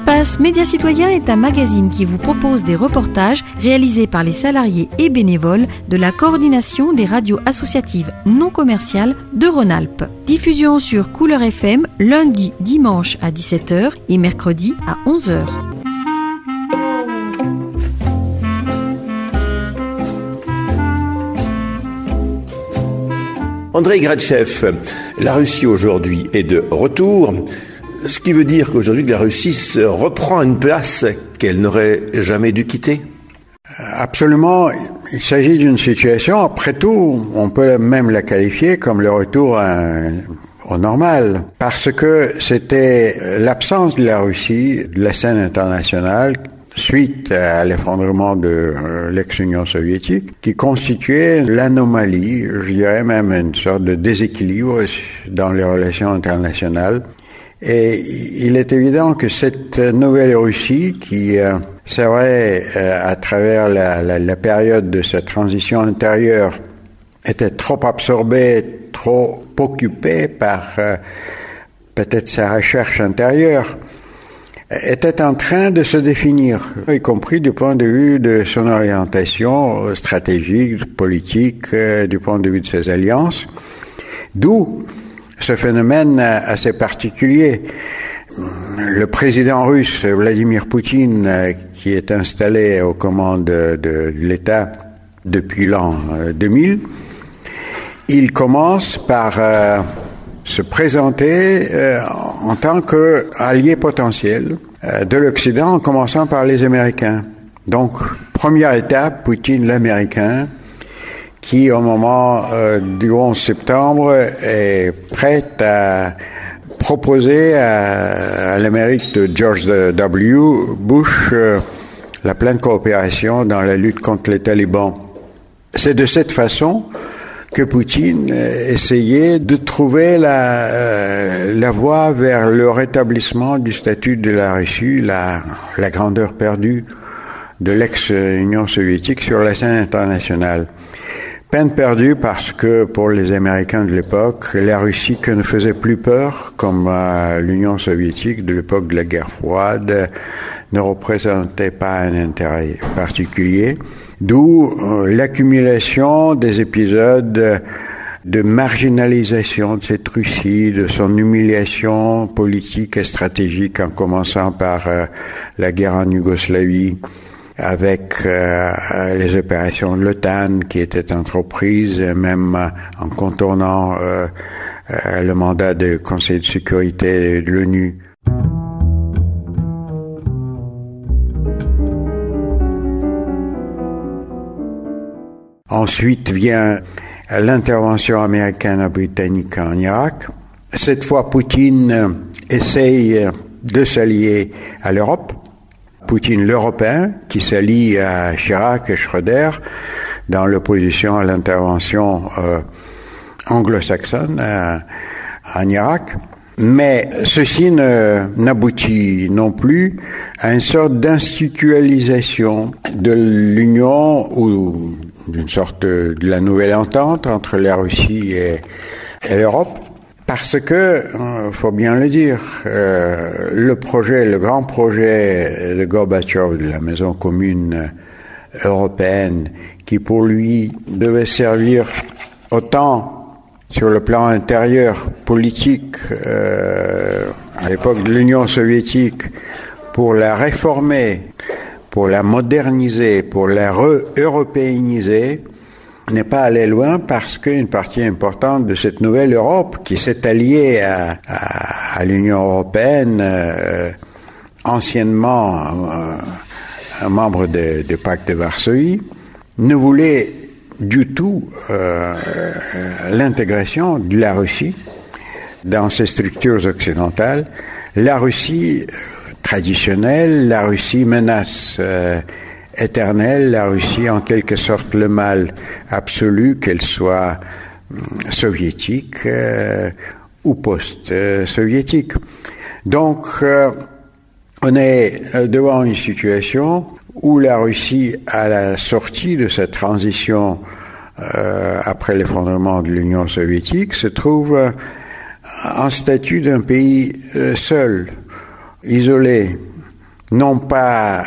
Espace Médias Citoyens est un magazine qui vous propose des reportages réalisés par les salariés et bénévoles de la coordination des radios associatives non commerciales de Rhône-Alpes. Diffusion sur Couleur FM lundi, dimanche à 17h et mercredi à 11h. Andrei Gradchev, la Russie aujourd'hui est de retour, ce qui veut dire qu'aujourd'hui la Russie reprend une place qu'elle n'aurait jamais dû quitter. Absolument, il s'agit d'une situation, après tout, on peut même la qualifier comme le retour au normal, parce que c'était l'absence de la Russie de la scène internationale suite à l'effondrement de l'ex-Union soviétique, qui constituait l'anomalie, je dirais même une sorte de déséquilibre dans les relations internationales. Et il est évident que cette nouvelle Russie, qui, c'est vrai, à travers la période de sa transition intérieure, était trop absorbée, trop occupée par peut-être sa recherche intérieure, était en train de se définir, y compris du point de vue de son orientation stratégique, politique, du point de vue de ses alliances. D'où ce phénomène assez particulier. Le président russe, Vladimir Poutine, qui est installé aux commandes de l'État depuis l'an 2000, il commence par se présenter en tant qu'allié potentiel de l'Occident, en commençant par les Américains. Donc, première étape, Poutine l'Américain, qui au moment du 11 septembre est prêt à proposer à l'Amérique de George W. Bush la pleine coopération dans la lutte contre les talibans. C'est de cette façon que Poutine essayait de trouver la voie vers le rétablissement du statut de la Russie, la grandeur perdue de l'ex-Union soviétique sur la scène internationale. Peine perdue parce que pour les Américains de l'époque, la Russie que ne faisait plus peur, comme l'Union soviétique de l'époque de la guerre froide, ne représentait pas un intérêt particulier. D'où l'accumulation des épisodes de marginalisation de cette Russie, de son humiliation politique et stratégique, en commençant par la guerre en Yougoslavie, avec les opérations de l'OTAN qui étaient entreprises, même en contournant le mandat du Conseil de sécurité de l'ONU. Ensuite vient l'intervention américaine-britannique en Irak. Cette fois, Poutine essaye de s'allier à l'Europe. Poutine l'Européen, qui s'allie à Chirac et Schröder dans l'opposition à l'intervention anglo-saxonne en Irak. Mais ceci n'aboutit non plus à une sorte d'institutionnalisation de l'Union ou d'une sorte de la nouvelle entente entre la Russie et l'Europe, parce que, faut bien le dire, le grand projet de Gorbatchev de la maison commune européenne, qui pour lui devait servir autant sur le plan intérieur, politique, à l'époque de l'Union soviétique, pour la réformer, pour la moderniser, pour la européaniser, n'est pas allé loin parce qu'une partie importante de cette nouvelle Europe, qui s'est alliée à l'Union européenne, anciennement un membre du pacte de Varsovie, ne voulait du tout l'intégration de la Russie dans ces structures occidentales. La Russie traditionnelle, la Russie menace éternelle, la Russie en quelque sorte le mal absolu, qu'elle soit soviétique ou post-soviétique. Donc, on est devant une situation où la Russie, à la sortie de cette transition après l'effondrement de l'Union soviétique, se trouve en statut d'un pays seul, isolé, n'ont pas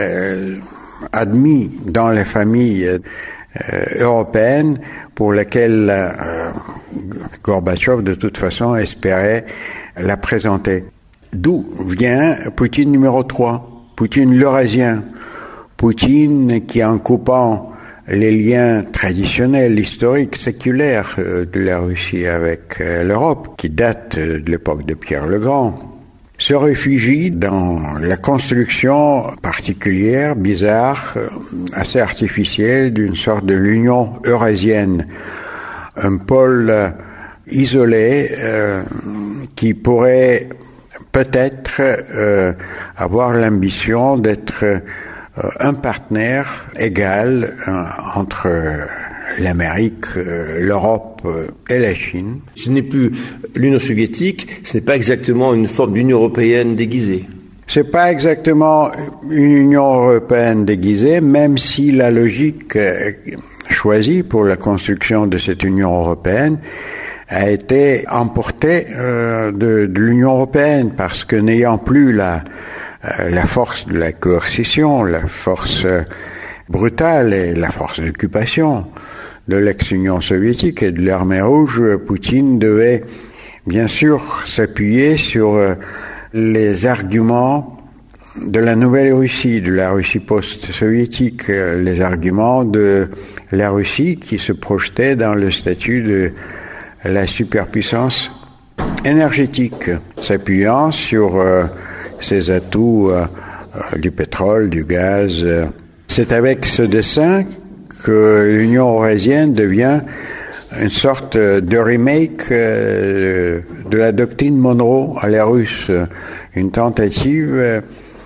admis dans les familles européennes pour lesquelles Gorbatchev de toute façon espérait la présenter. D'où vient Poutine numéro 3, Poutine l'Eurasien, Poutine qui, en coupant les liens traditionnels, historiques, séculaires de la Russie avec l'Europe, qui datent de l'époque de Pierre le Grand, se réfugie dans la construction particulière, bizarre, assez artificielle d'une sorte de l'Union eurasienne, un pôle isolé qui pourrait peut-être avoir l'ambition d'être un partenaire égal entre l'Amérique, l'Europe et la Chine. Ce n'est plus l'Union soviétique, ce n'est pas exactement une forme d'Union européenne déguisée. C'est pas exactement une Union européenne déguisée, même si la logique choisie pour la construction de cette Union européenne a été emportée de l'Union européenne, parce que n'ayant plus la force de la coercition, la force brutale et la force d'occupation de l'ex-Union soviétique et de l'armée rouge, Poutine devait bien sûr s'appuyer sur les arguments de la nouvelle Russie, de la Russie post-soviétique, les arguments de la Russie qui se projetait dans le statut de la superpuissance énergétique, s'appuyant sur ses atouts du pétrole, du gaz. C'est avec ce dessin que l'Union eurasienne devient une sorte de remake de la doctrine Monroe à la russe, une tentative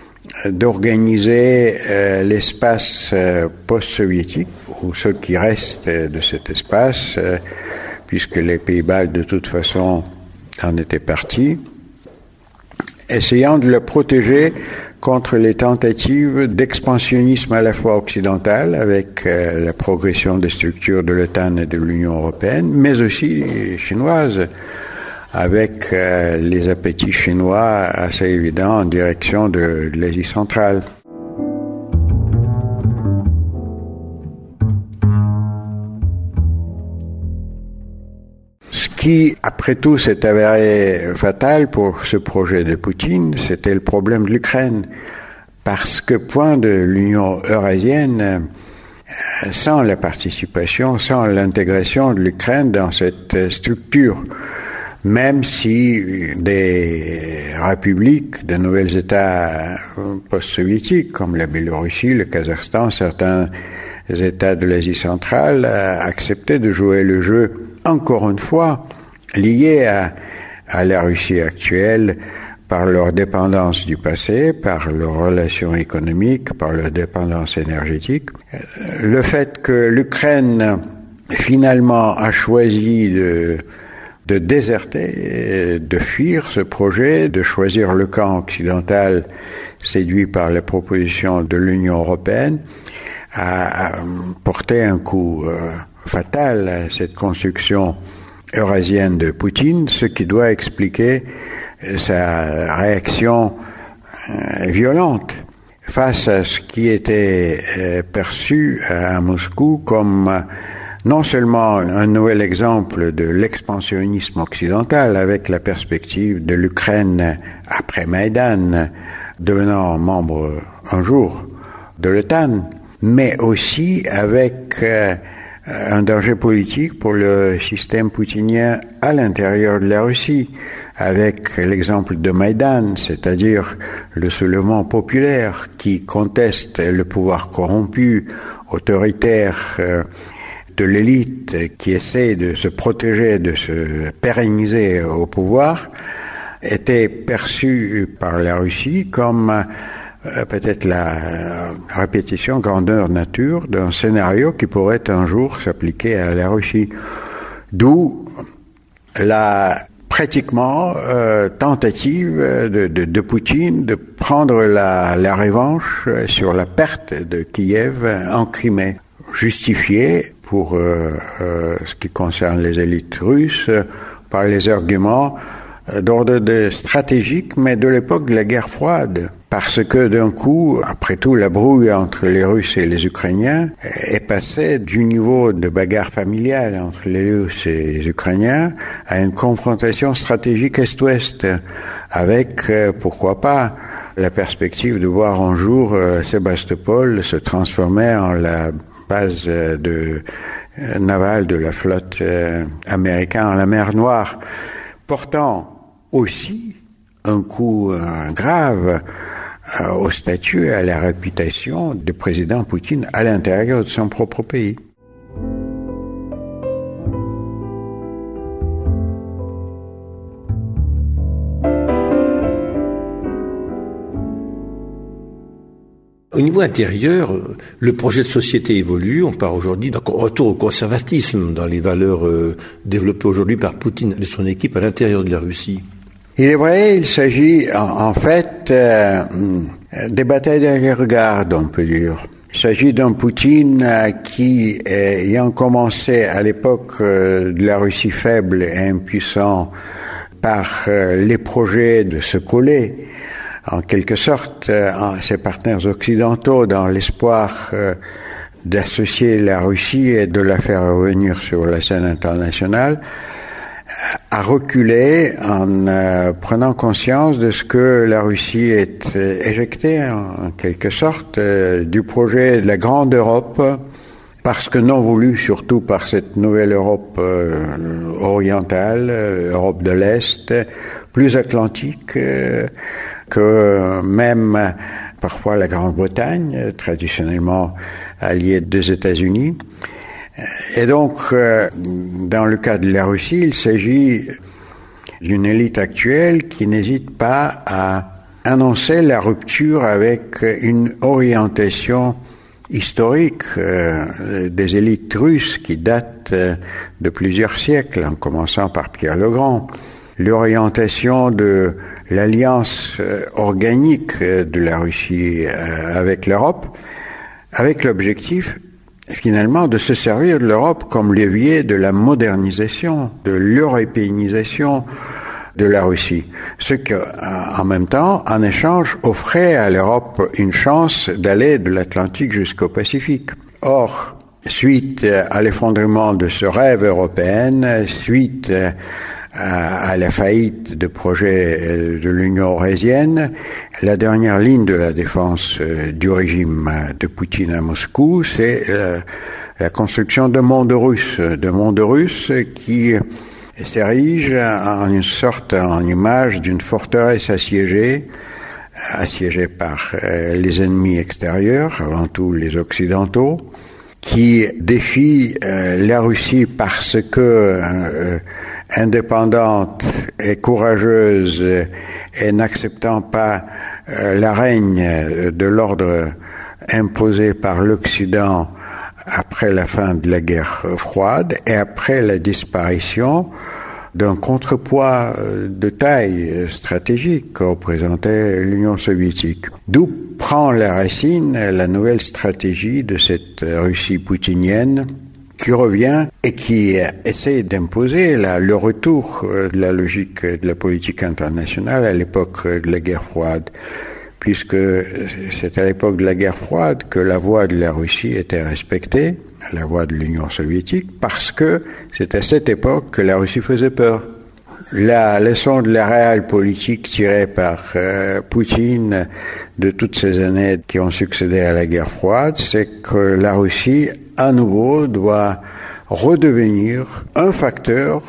d'organiser l'espace post-soviétique, ou ce qui reste de cet espace, puisque les pays baltes de toute façon en étaient partis, essayant de le protéger contre les tentatives d'expansionnisme à la fois occidental, avec la progression des structures de l'OTAN et de l'Union européenne, mais aussi chinoises, avec les appétits chinois assez évidents en direction de l'Asie centrale. Ce qui, après tout, s'est avéré fatal pour ce projet de Poutine, c'était le problème de l'Ukraine. Parce que, point de l'Union eurasienne, sans la participation, sans l'intégration de l'Ukraine dans cette structure, même si des républiques, de nouveaux États post-soviétiques, comme la Biélorussie, le Kazakhstan, certains États de l'Asie centrale, acceptaient de jouer le jeu, encore une fois, lié à la Russie actuelle, par leur dépendance du passé, par leurs relations économiques, par leur dépendance énergétique. Le fait que l'Ukraine, finalement, a choisi de déserter, de fuir ce projet, de choisir le camp occidental séduit par les propositions de l'Union européenne, a porté un coup fatal à cette construction eurasienne de Poutine, ce qui doit expliquer sa réaction violente face à ce qui était perçu à Moscou comme non seulement un nouvel exemple de l'expansionnisme occidental avec la perspective de l'Ukraine après Maïdan devenant membre un jour de l'OTAN, mais aussi avec un danger politique pour le système poutinien à l'intérieur de la Russie, avec l'exemple de Maïdan, c'est-à-dire le soulèvement populaire qui conteste le pouvoir corrompu, autoritaire de l'élite qui essaie de se protéger, de se pérenniser au pouvoir, était perçu par la Russie comme peut-être la répétition grandeur nature d'un scénario qui pourrait un jour s'appliquer à la Russie. D'où la pratiquement tentative de Poutine de prendre la revanche sur la perte de Kiev en Crimée, justifiée pour ce qui concerne les élites russes par les arguments d'ordre stratégique, mais de l'époque de la guerre froide. Parce que d'un coup, après tout, la brouille entre les Russes et les Ukrainiens est passée du niveau de bagarre familiale entre les Russes et les Ukrainiens à une confrontation stratégique Est-Ouest avec, pourquoi pas, la perspective de voir un jour Sébastopol se transformer en la base navale de la flotte américaine en la mer Noire, portant aussi un coup grave au statut et à la réputation du président Poutine à l'intérieur de son propre pays. Au niveau intérieur, le projet de société évolue. On part aujourd'hui d'un retour au conservatisme dans les valeurs développées aujourd'hui par Poutine et son équipe à l'intérieur de la Russie. Il est vrai, il s'agit en fait des batailles d'arrière-garde, on peut dire. Il s'agit d'un Poutine qui, ayant commencé à l'époque de la Russie faible et impuissant par les projets de se coller, en quelque sorte, à ses partenaires occidentaux dans l'espoir d'associer la Russie et de la faire revenir sur la scène internationale, a reculé en prenant conscience de ce que la Russie est éjectée, en quelque sorte, du projet de la grande Europe, parce que non voulu surtout par cette nouvelle Europe orientale, Europe de l'Est, plus atlantique que même parfois la Grande-Bretagne, traditionnellement alliée des États-Unis. Et donc, dans le cas de la Russie, il s'agit d'une élite actuelle qui n'hésite pas à annoncer la rupture avec une orientation historique des élites russes qui date de plusieurs siècles, en commençant par Pierre le Grand. L'orientation de l'alliance organique de la Russie avec l'Europe, avec l'objectif finalement de se servir de l'Europe comme levier de la modernisation, de l'européanisation de la Russie. Ce que, en même temps, en échange, offrait à l'Europe une chance d'aller de l'Atlantique jusqu'au Pacifique. Or, suite à l'effondrement de ce rêve européen, suite à la faillite de projets de l'Union européenne, la dernière ligne de la défense du régime de Poutine à Moscou, c'est la construction de mondes russes qui s'érige en image d'une forteresse assiégée par les ennemis extérieurs, avant tout les Occidentaux, qui défie la Russie parce que indépendante et courageuse et n'acceptant pas la règne de l'ordre imposé par l'Occident après la fin de la guerre froide et après la disparition d'un contrepoids de taille stratégique que représentait l'Union soviétique. D'où prend la racine la nouvelle stratégie de cette Russie poutinienne qui revient et qui essaie d'imposer le retour de la logique de la politique internationale à l'époque de la guerre froide, puisque c'est à l'époque de la guerre froide que la voix de la Russie était respectée, la voix de l'Union soviétique, parce que c'est à cette époque que la Russie faisait peur. La leçon de la réelle politique tirée par Poutine de toutes ces années qui ont succédé à la guerre froide, c'est que la Russie, à nouveau, doit redevenir un facteur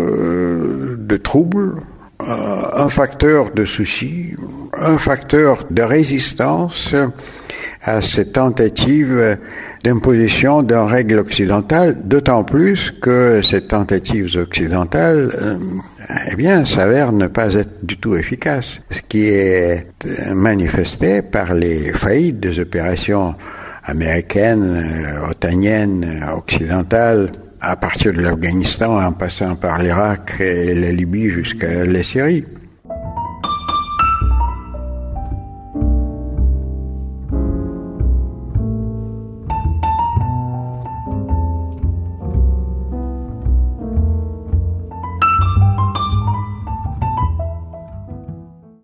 de trouble, un facteur de souci, un facteur de résistance à ces tentatives d'imposition d'un règle occidentale, d'autant plus que ces tentatives occidentales, s'avèrent ne pas être du tout efficaces, ce qui est manifesté par les faillites des opérations américaines, otaniennes, occidentales, à partir de l'Afghanistan en passant par l'Irak et la Libye jusqu'à la Syrie.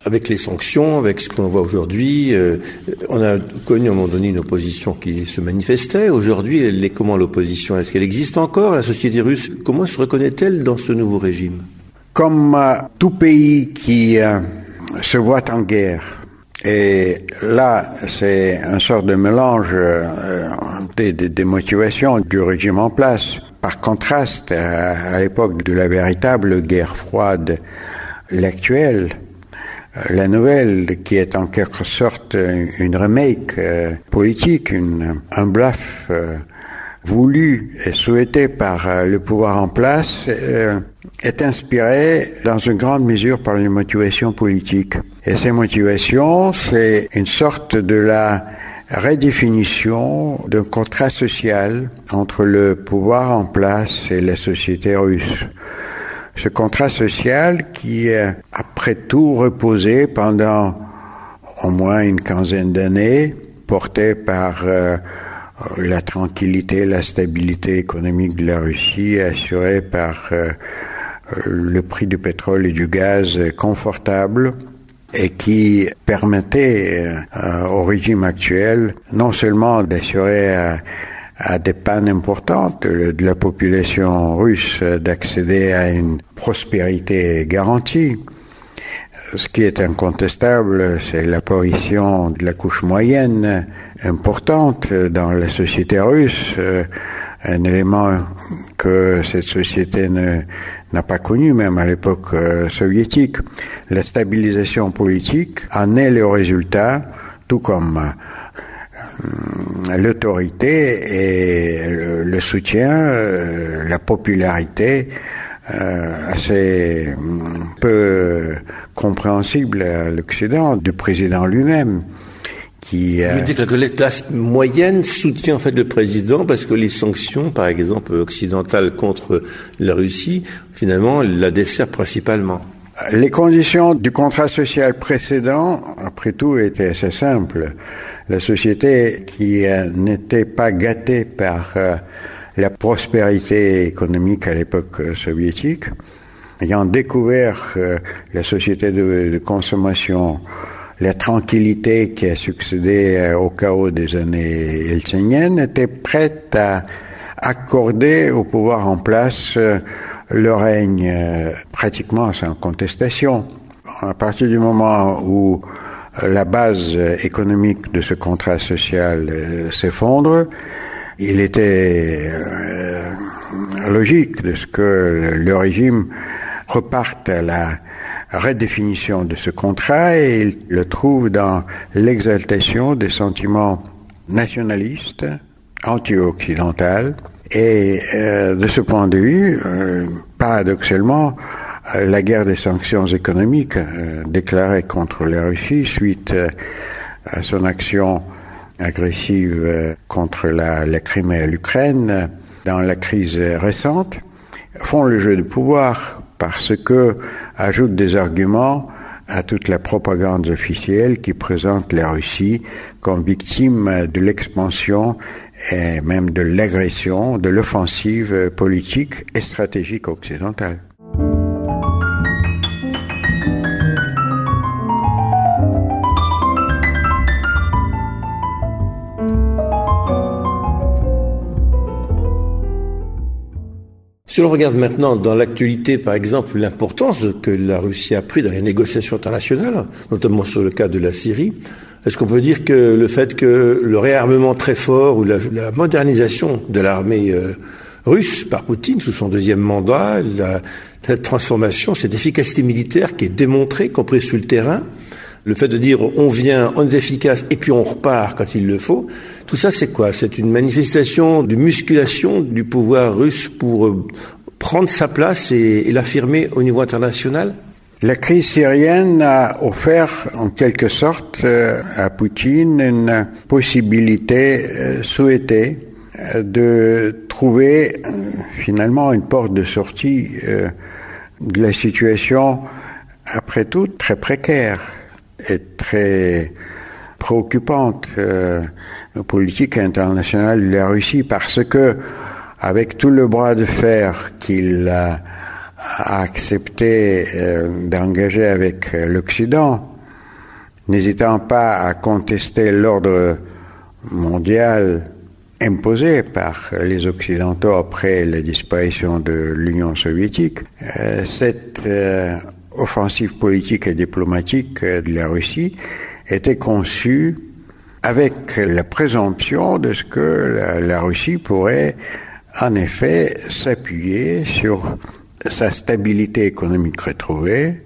avec les sanctions, avec ce qu'on voit aujourd'hui, on a connu à un moment donné une opposition qui se manifestait. Aujourd'hui, elle est comment l'opposition? Est-ce qu'elle existe encore? La société russe, comment se reconnaît-elle dans ce nouveau régime? Comme tout pays qui se voit en guerre, et là, c'est une sorte de mélange des motivations du régime en place. Par contraste, à l'époque de la véritable guerre froide, l'actuelle, la nouvelle, qui est en quelque sorte une remake politique, un bluff voulu et souhaité par le pouvoir en place, est inspirée dans une grande mesure par les motivations politiques. Et ces motivations, c'est une sorte de la redéfinition d'un contrat social entre le pouvoir en place et la société russe. Ce contrat social qui, après tout, reposait pendant au moins une quinzaine d'années, porté par la tranquillité, la stabilité économique de la Russie, assurée par le prix du pétrole et du gaz confortable, et qui permettait au régime actuel non seulement d'assurer à des pannes importantes de la population russe d'accéder à une prospérité garantie. Ce qui est incontestable, c'est l'apparition de la couche moyenne importante dans la société russe, un élément que cette société n'a pas connu même à l'époque soviétique. La stabilisation politique en est le résultat, tout comme l'autorité et le soutien, la popularité assez peu compréhensible à l'Occident du président lui-même. Vous dites que la classe moyenne soutient en fait le président parce que les sanctions, par exemple occidentales contre la Russie, finalement, la desservent principalement. Les conditions du contrat social précédent, après tout, étaient assez simples. La société qui n'était pas gâtée par la prospérité économique à l'époque soviétique, ayant découvert la société de consommation, la tranquillité qui a succédé au chaos des années helsingiennes, était prête à accorder au pouvoir en place le règne pratiquement sans contestation. À partir du moment où la base économique de ce contrat social s'effondre, il était logique de ce que le régime reparte à la redéfinition de ce contrat, et il le trouve dans l'exaltation des sentiments nationalistes, anti-occidentaux. Et de ce point de vue, paradoxalement, la guerre des sanctions économiques déclarée contre la Russie suite à son action agressive contre la Crimée et l'Ukraine dans la crise récente font le jeu de pouvoir, parce que ajoutent des arguments à toute la propagande officielle qui présente la Russie comme victime de l'expansion et même de l'agression, de l'offensive politique et stratégique occidentale. Si l'on regarde maintenant dans l'actualité, par exemple, l'importance que la Russie a pris dans les négociations internationales, notamment sur le cas de la Syrie, est-ce qu'on peut dire que le fait que le réarmement très fort ou la modernisation de l'armée russe par Poutine sous son deuxième mandat, la transformation, cette efficacité militaire qui est démontrée, compris sur le terrain, le fait de dire on vient, on est efficace et puis on repart quand il le faut, tout ça c'est quoi? C'est une manifestation de musculation du pouvoir russe pour prendre sa place et l'affirmer au niveau international? La crise syrienne a offert en quelque sorte à Poutine une possibilité souhaitée de trouver finalement une porte de sortie de la situation, après tout, très précaire et très préoccupante politique internationale de la Russie, parce que avec tout le bras de fer qu'il a accepté d'engager avec l'Occident, n'hésitant pas à contester l'ordre mondial imposé par les Occidentaux après la disparition de l'Union soviétique, cette offensive politique et diplomatique de la Russie était conçue avec la présomption de ce que la Russie pourrait en effet s'appuyer sur sa stabilité économique retrouvée,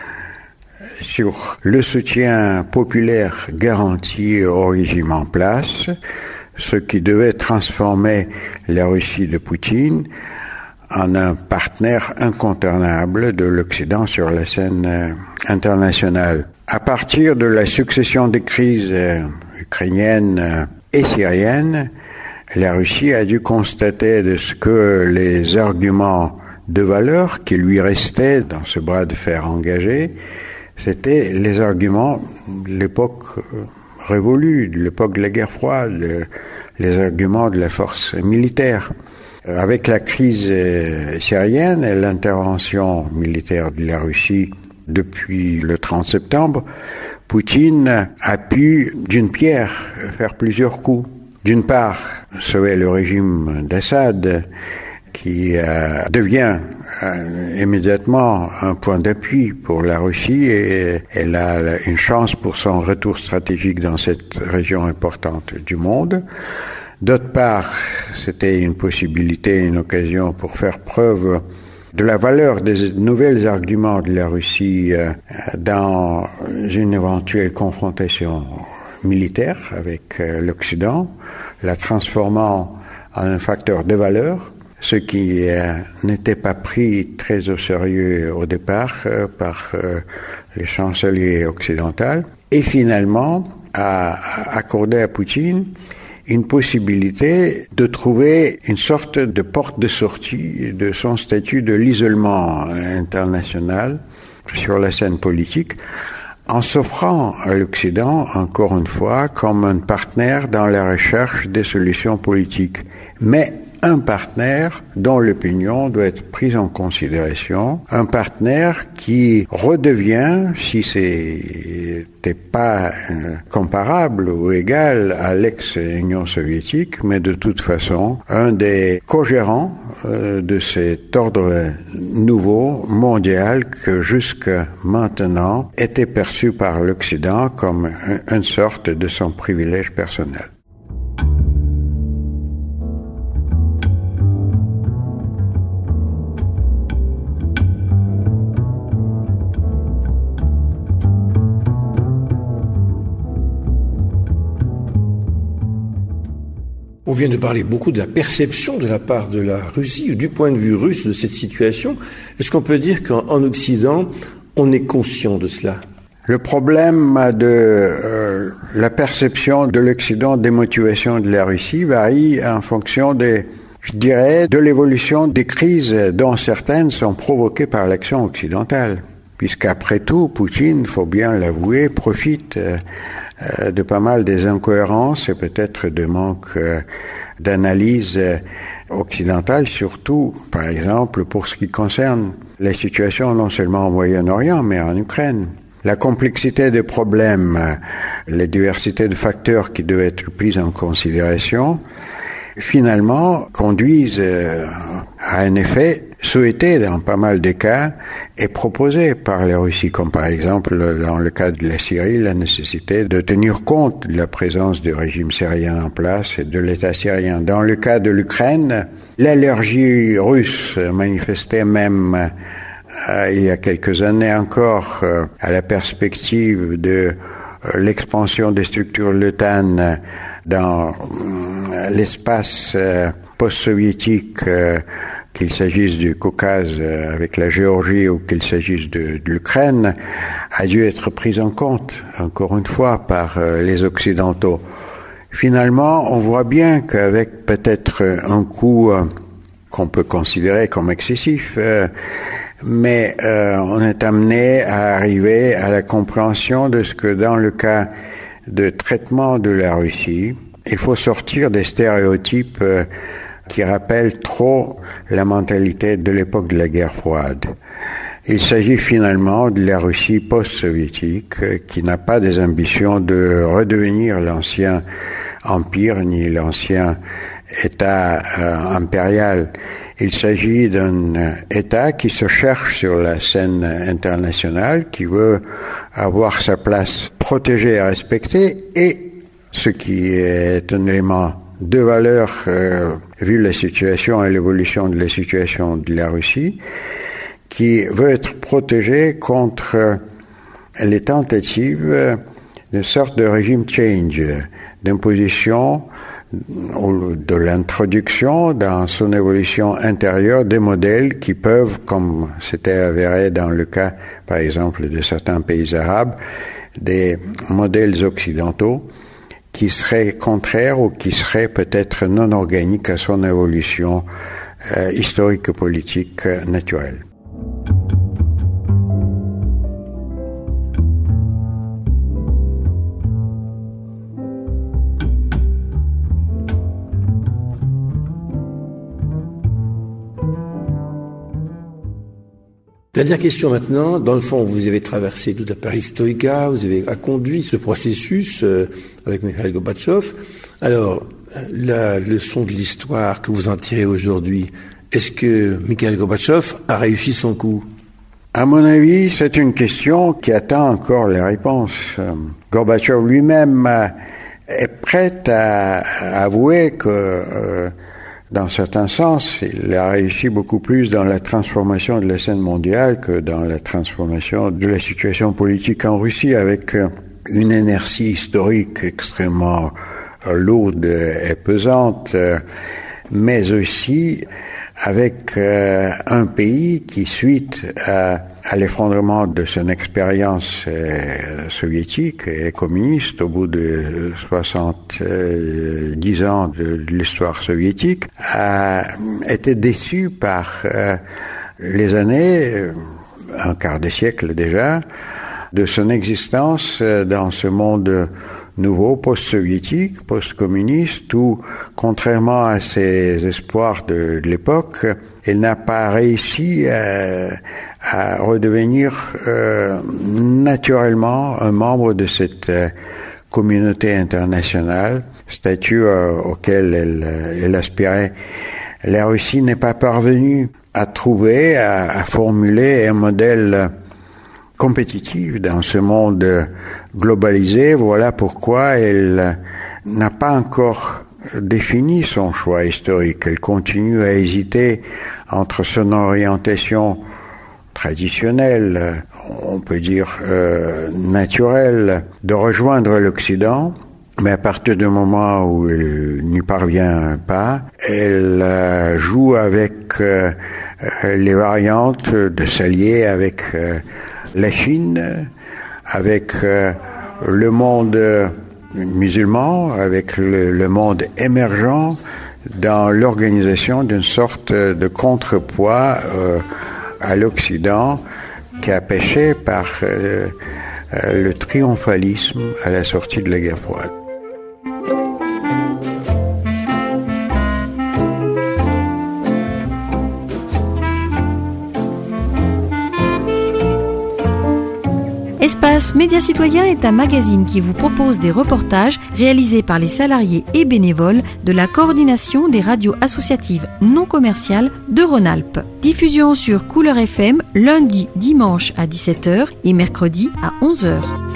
sur le soutien populaire garanti au régime en place, ce qui devait transformer la Russie de Poutine en un partenaire incontournable de l'Occident sur la scène internationale. À partir de la succession des crises ukrainiennes et syriennes, la Russie a dû constater de ce que les arguments de valeur qui lui restaient dans ce bras de fer engagé, c'était les arguments de l'époque révolue, de l'époque de la guerre froide, les arguments de la force militaire. Avec la crise syrienne et l'intervention militaire de la Russie depuis le 30 septembre, Poutine a pu, d'une pierre, faire plusieurs coups. D'une part, sauver le régime d'Assad, qui devient immédiatement un point d'appui pour la Russie et elle a une chance pour son retour stratégique dans cette région importante du monde. D'autre part, c'était une possibilité, une occasion pour faire preuve de la valeur des nouvelles arguments de la Russie dans une éventuelle confrontation militaire avec l'Occident, la transformant en un facteur de valeur, ce qui n'était pas pris très au sérieux au départ par les chanceliers occidentaux, et finalement a accordé à Poutine une possibilité de trouver une sorte de porte de sortie de son statut de l'isolement international sur la scène politique, en s'offrant à l'Occident, encore une fois, comme un partenaire dans la recherche des solutions politiques. Mais un partenaire dont l'opinion doit être prise en considération, un partenaire qui redevient, si c'était pas comparable ou égal à l'ex-Union soviétique, mais de toute façon, un des co-gérants de cet ordre nouveau mondial que jusqu'à maintenant était perçu par l'Occident comme une sorte de son privilège personnel. On vient de parler beaucoup de la perception de la part de la Russie, ou du point de vue russe de cette situation. Est-ce qu'on peut dire qu'en Occident, on est conscient de cela ? Le problème de la perception de l'Occident des motivations de la Russie varie en fonction de l'évolution des crises dont certaines sont provoquées par l'action occidentale. Puisqu'après tout, Poutine, il faut bien l'avouer, profite de pas mal des incohérences et peut-être de manque d'analyse occidentale, surtout, par exemple, pour ce qui concerne la situation non seulement au Moyen-Orient, mais en Ukraine. La complexité des problèmes, la diversité de facteurs qui devaient être pris en considération, finalement, conduisent à un effet souhaité dans pas mal de cas et proposé par la Russie, comme par exemple dans le cas de la Syrie, la nécessité de tenir compte de la présence du régime syrien en place et de l'État syrien. Dans le cas de l'Ukraine, l'allergie russe manifestait même il y a quelques années encore à la perspective de l'expansion des structures de l'OTAN dans l'espace post-soviétique, qu'il s'agisse du Caucase avec la Géorgie ou qu'il s'agisse de l'Ukraine, a dû être prise en compte, encore une fois, par les Occidentaux. Finalement, on voit bien qu'avec peut-être un coût qu'on peut considérer comme excessif, mais on est amené à arriver à la compréhension de ce que dans le cas de traitement de la Russie, il faut sortir des stéréotypes qui rappellent trop la mentalité de l'époque de la guerre froide. Il s'agit finalement de la Russie post-soviétique qui n'a pas des ambitions de redevenir l'ancien empire ni l'ancien État impérial. Il s'agit d'un État qui se cherche sur la scène internationale, qui veut avoir sa place protégée et respectée, et ce qui est un élément de valeur vu la situation et l'évolution de la situation de la Russie, qui veut être protégé contre les tentatives d'une sorte de régime change, d'imposition ou de l'introduction dans son évolution intérieure des modèles qui peuvent, comme c'était avéré dans le cas, par exemple, de certains pays arabes, des modèles occidentaux qui seraient contraires ou qui seraient peut-être non organiques à son évolution historique et politique naturelle. Dernière question maintenant. Dans le fond, vous avez traversé toute la perestroïka, vous avez conduit ce processus avec Mikhail Gorbatchev. Alors, la leçon de l'histoire que vous en tirez aujourd'hui, est-ce que Mikhail Gorbatchev a réussi son coup? À mon avis, c'est une question qui attend encore les réponses. Gorbatchev lui-même est prêt à avouer que dans certains sens, il a réussi beaucoup plus dans la transformation de la scène mondiale que dans la transformation de la situation politique en Russie, avec une inertie historique extrêmement lourde et pesante, mais aussi avec un pays qui, suite à l'effondrement de son expérience soviétique et communiste au bout de 70 ans de l'histoire soviétique, a été déçu par les années, un quart de siècle déjà, de son existence dans ce monde nouveau, post-soviétique, post-communiste, où, contrairement à ses espoirs de l'époque, il n'a pas réussi à redevenir naturellement un membre de cette communauté internationale, statut auquel elle aspirait. La Russie n'est pas parvenue à trouver, à formuler un modèle compétitive dans ce monde globalisé. Voilà pourquoi elle n'a pas encore défini son choix historique. Elle continue à hésiter entre son orientation traditionnelle, on peut dire naturelle, de rejoindre l'Occident, mais à partir du moment où elle n'y parvient pas, elle joue avec les variantes de s'allier avec la Chine, avec le monde musulman, avec le monde émergent, dans l'organisation d'une sorte de contrepoids à l'Occident qui a péché par le triomphalisme à la sortie de la guerre froide. Espace Médias Citoyens est un magazine qui vous propose des reportages réalisés par les salariés et bénévoles de la coordination des radios associatives non commerciales de Rhône-Alpes. Diffusion sur Couleur FM lundi, dimanche à 17h et mercredi à 11h.